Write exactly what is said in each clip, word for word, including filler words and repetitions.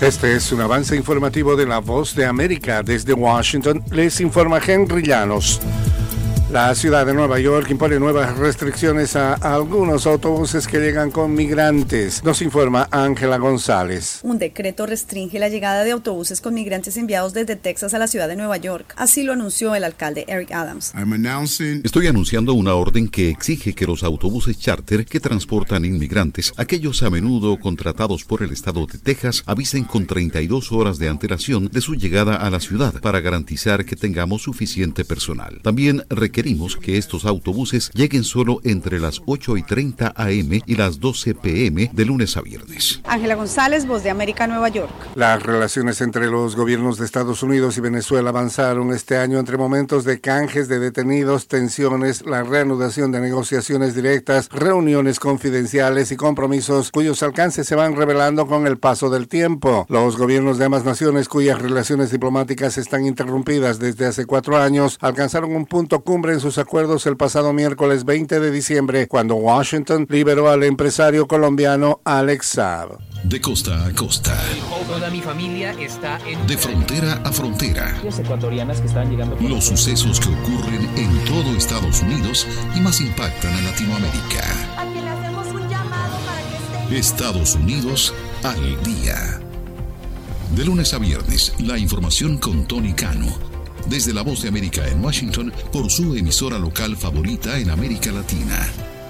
Este es un avance informativo de La Voz de América. Desde Washington les informa Henry Llanos. La ciudad de Nueva York impone nuevas restricciones a algunos autobuses que llegan con migrantes. Nos informa Ángela González. Un decreto restringe la llegada de autobuses con migrantes enviados desde Texas a la ciudad de Nueva York. Así lo anunció el alcalde Eric Adams. Estoy anunciando una orden que exige que los autobuses charter que transportan inmigrantes, aquellos a menudo contratados por el estado de Texas, avisen con treinta y dos horas de antelación de su llegada a la ciudad para garantizar que tengamos suficiente personal. También requerimos que estos autobuses lleguen solo entre las ocho y treinta a eme y las doce pe eme de lunes a viernes. Ángela González, Voz de América, Nueva York. Las relaciones entre los gobiernos de Estados Unidos y Venezuela avanzaron este año entre momentos de canjes de detenidos, tensiones, la reanudación de negociaciones directas, reuniones confidenciales y compromisos cuyos alcances se van revelando con el paso del tiempo. Los gobiernos de ambas naciones, cuyas relaciones diplomáticas están interrumpidas desde hace cuatro años, alcanzaron un punto cumbre en sus acuerdos el pasado miércoles veinte de diciembre, cuando Washington liberó al empresario colombiano Alex Saab. De costa a costa. Toda mi familia está en... De frontera a frontera. Los ecuatorianas que están llegando... Por... Los sucesos que ocurren en todo Estados Unidos y más impactan a Latinoamérica. Aquí le hacemos un llamado para que esté... Estados Unidos al día. De lunes a viernes, la información con Tony Cano. Desde La Voz de América en Washington, por su emisora local favorita en América Latina.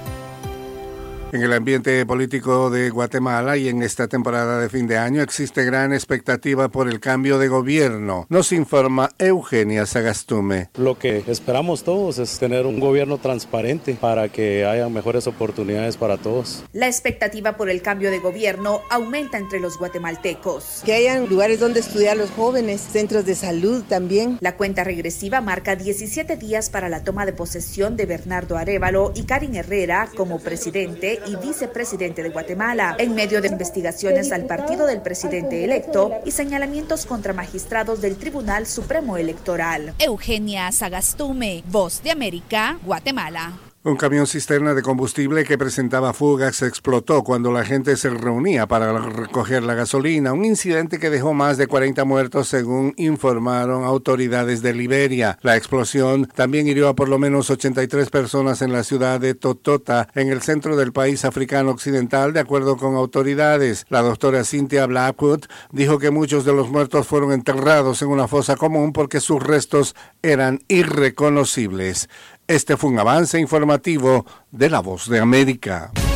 En el ambiente político de Guatemala y en esta temporada de fin de año existe gran expectativa por el cambio de gobierno. Nos informa Eugenia Sagastume. Lo que esperamos todos es tener un gobierno transparente para que haya mejores oportunidades para todos. La expectativa por el cambio de gobierno aumenta entre los guatemaltecos. Que hayan lugares donde estudiar los jóvenes, centros de salud también. La cuenta regresiva marca diecisiete días para la toma de posesión de Bernardo Arévalo y Karin Herrera como presidente y vicepresidente de Guatemala, en medio de investigaciones al partido del presidente electo y señalamientos contra magistrados del Tribunal Supremo Electoral. Eugenia Sagastume, Voz de América, Guatemala. Un camión cisterna de combustible que presentaba fugas explotó cuando la gente se reunía para recoger la gasolina, un incidente que dejó más de cuarenta muertos según informaron autoridades de Liberia. La explosión también hirió a por lo menos ochenta y tres personas en la ciudad de Totota, en el centro del país africano occidental, de acuerdo con autoridades. La doctora Cynthia Blackwood dijo que muchos de los muertos fueron enterrados en una fosa común porque sus restos eran irreconocibles. Este fue un avance informativo de La Voz de América.